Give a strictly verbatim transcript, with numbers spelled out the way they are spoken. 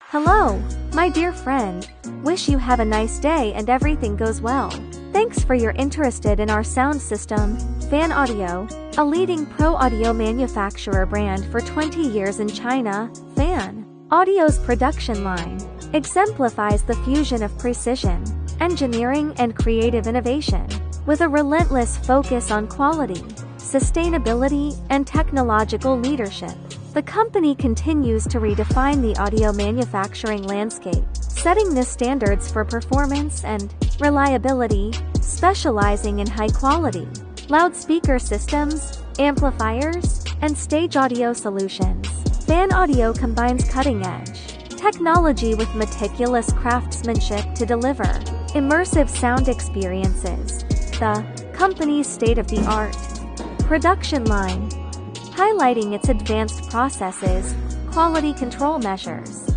Hello, my dear friend. Wish you have a nice day and everything goes well. Thanks for your interested in our sound system, Fan Audio, a leading pro audio manufacturer brand for twenty years in China. Fan Audio's production line exemplifies the fusion of precision, engineering and creative innovation, with a relentless focus on quality, sustainability, and technological leadership. The company continues to redefine the audio manufacturing landscape, setting the standards for performance and reliability, specializing in high-quality loudspeaker systems, amplifiers, and stage audio solutions. Fan Audio combines cutting-edge technology with meticulous craftsmanship to deliver immersive sound experiences. The company's state-of-the-art production line, highlighting its advanced processes, quality control measures,